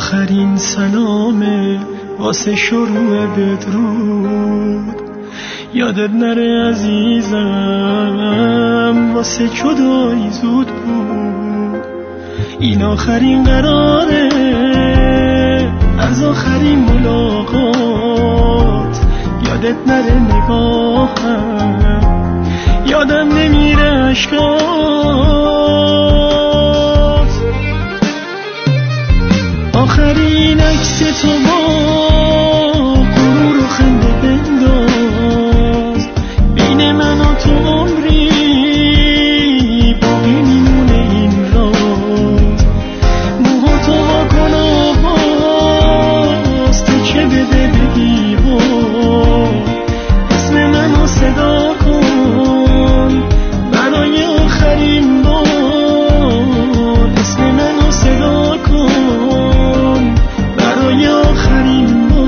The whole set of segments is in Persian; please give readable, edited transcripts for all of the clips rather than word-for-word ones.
آخرین سلامه واسه شروع بدرود، یادت نره عزیزم واسه جدایی زود بود. این آخرین قراره از آخرین ملاقات، یادت نره نگاهم یادم نمیره اشکات. آخرین عکس تو با غرور و خنده بنداز، بین من و تو عمری باقی میمونه این راز. موها تو واکن آواز تکه بده به دیوار، اسم منو صدا کن برای آخرین بار، اسم منو صدا کن برای آخرین بار.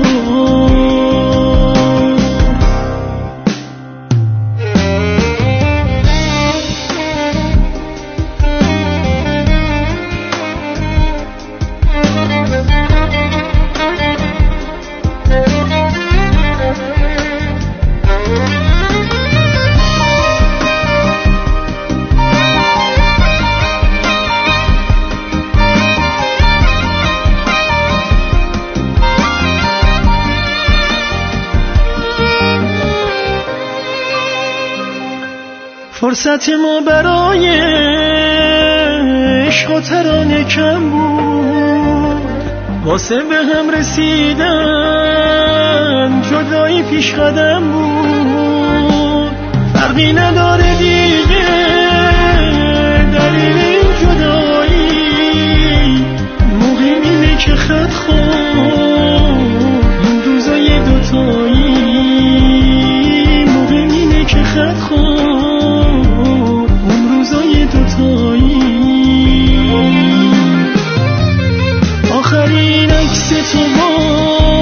فرصت ما برای عشق و ترانه کم بود، واسه به هم رسیدن جدایی پیش قدم بود. فرقی نداره دیگه دلیل این جدایی، مهم اینه که خط خورد این روزای دوتایی، مهم اینه که خط خورد آخرین عکس تو با